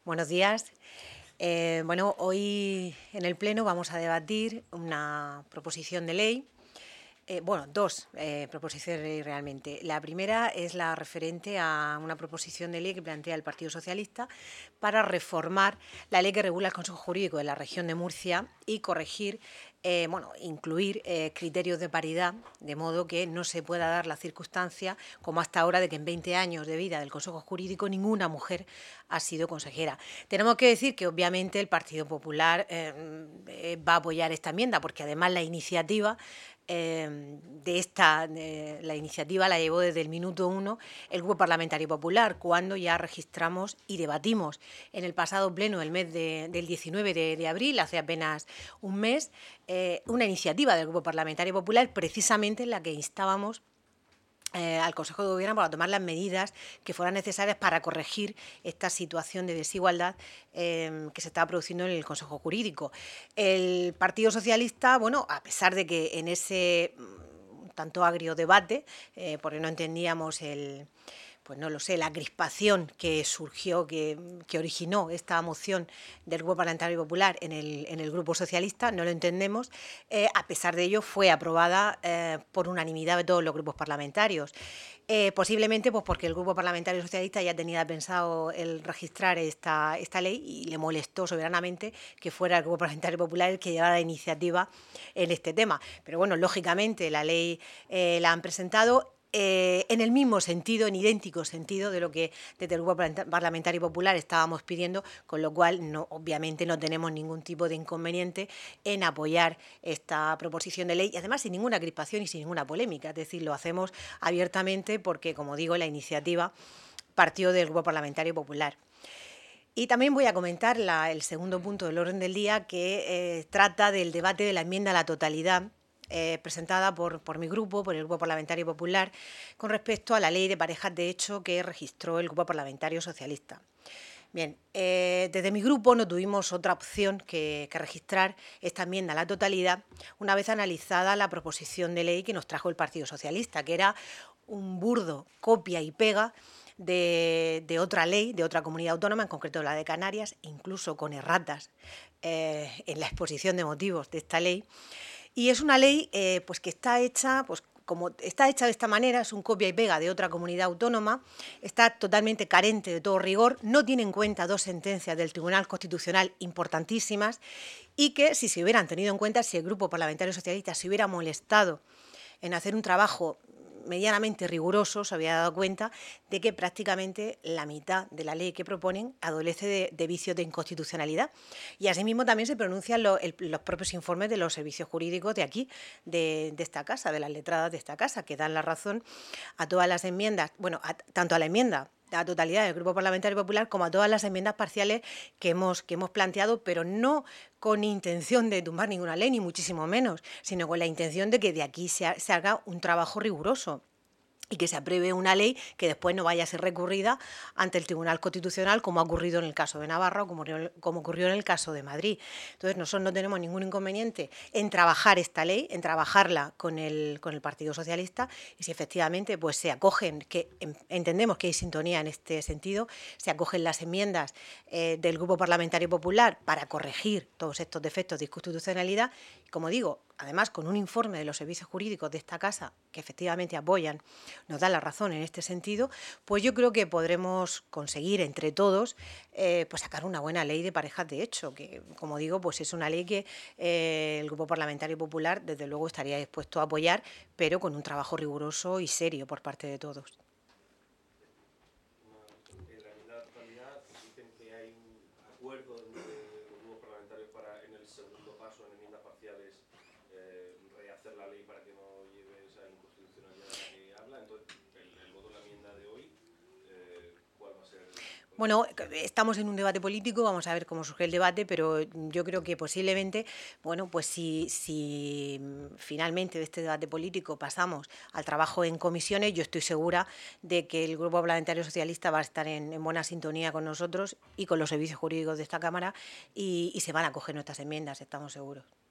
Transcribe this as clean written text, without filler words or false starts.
Buenos días. Bueno, hoy en el Pleno vamos a debatir una proposición de ley, dos proposiciones de ley realmente. La primera es la referente a una proposición de ley que plantea el Partido Socialista para reformar la ley que regula el Consejo Jurídico de la Región de Murcia y corregir, incluir criterios de paridad, de modo que no se pueda dar la circunstancia, como hasta ahora, de que en 20 años de vida del Consejo Jurídico ninguna mujer ha sido consejera. Tenemos que decir que obviamente el Partido Popular va a apoyar esta enmienda, porque además la iniciativa la iniciativa la llevó desde el minuto 1 el Grupo Parlamentario Popular, cuando ya registramos y debatimos en el pasado pleno, el mes del 19 de abril, hace apenas un mes, una iniciativa del Grupo Parlamentario Popular, precisamente en la que instábamos al Consejo de Gobierno para tomar las medidas que fueran necesarias para corregir esta situación de desigualdad que se estaba produciendo en el Consejo Jurídico. El Partido Socialista, a pesar de que en ese tanto agrio debate, porque no entendíamos la crispación que surgió, que originó esta moción del Grupo Parlamentario Popular en el Grupo Socialista, no lo entendemos. A pesar de ello, fue aprobada por unanimidad de todos los grupos parlamentarios. Posiblemente porque el Grupo Parlamentario Socialista ya tenía pensado el registrar esta ley y le molestó soberanamente que fuera el Grupo Parlamentario Popular el que llevara la iniciativa en este tema. Pero bueno, lógicamente la ley la han presentado en el mismo sentido, en idéntico sentido de lo que desde el Grupo Parlamentario Popular estábamos pidiendo, con lo cual obviamente no tenemos ningún tipo de inconveniente en apoyar esta proposición de ley, y además sin ninguna crispación y sin ninguna polémica, es decir, lo hacemos abiertamente porque, como digo, la iniciativa partió del Grupo Parlamentario Popular. Y también voy a comentar el segundo punto del orden del día, que trata del debate de la enmienda a la totalidad presentada por mi grupo, por el Grupo Parlamentario Popular, con respecto a la ley de parejas de hecho que registró el Grupo Parlamentario Socialista. Bien, desde mi grupo no tuvimos otra opción que registrar esta enmienda a la totalidad una vez analizada la proposición de ley que nos trajo el Partido Socialista, que era un burdo copia y pega de otra ley, de otra comunidad autónoma, en concreto la de Canarias, incluso con erratas en la exposición de motivos de esta ley. Y es una ley que está hecha, como está hecha de esta manera, es un copia y pega de otra comunidad autónoma, está totalmente carente de todo rigor, no tiene en cuenta dos sentencias del Tribunal Constitucional importantísimas, y que si se hubieran tenido en cuenta, si el Grupo Parlamentario Socialista se hubiera molestado en hacer un trabajo medianamente riguroso, se había dado cuenta de que prácticamente la mitad de la ley que proponen adolece de vicios de inconstitucionalidad. Y asimismo también se pronuncian los propios informes de los servicios jurídicos de aquí, de esta casa, de las letradas de esta casa, que dan la razón a todas las enmiendas, tanto a la enmienda a la totalidad del Grupo Parlamentario Popular como a todas las enmiendas parciales que hemos planteado, pero no con intención de tumbar ninguna ley, ni muchísimo menos, sino con la intención de que de aquí se haga un trabajo riguroso y que se apruebe una ley que después no vaya a ser recurrida ante el Tribunal Constitucional, como ha ocurrido en el caso de Navarra o como ocurrió en el caso de Madrid. Entonces, nosotros no tenemos ningún inconveniente en trabajar esta ley, en trabajarla con el Partido Socialista, y si efectivamente se acogen, que entendemos que hay sintonía en este sentido, se acogen las enmiendas del Grupo Parlamentario Popular para corregir todos estos defectos de inconstitucionalidad, como digo, además con un informe de los servicios jurídicos de esta casa que efectivamente apoyan, nos dan la razón en este sentido, pues yo creo que podremos conseguir entre todos sacar una buena ley de parejas de hecho, que, como digo, es una ley que el Grupo Parlamentario Popular desde luego estaría dispuesto a apoyar, pero con un trabajo riguroso y serio por parte de todos. En la enmienda de totalidad dicen que hay un acuerdo entre los grupos parlamentarios para, en el segundo paso, en enmiendas parciales, rehacer la ley para que no lleve esa inconstitucionalidad de la que habla. Entonces, el voto de la enmienda de hoy, ¿cuál va a ser? Bueno, estamos en un debate político, vamos a ver cómo surge el debate, pero yo creo que posiblemente, si finalmente de este debate político pasamos al trabajo en comisiones, yo estoy segura de que el Grupo Parlamentario Socialista va a estar en buena sintonía con nosotros y con los servicios jurídicos de esta Cámara y se van a acoger nuestras enmiendas, estamos seguros.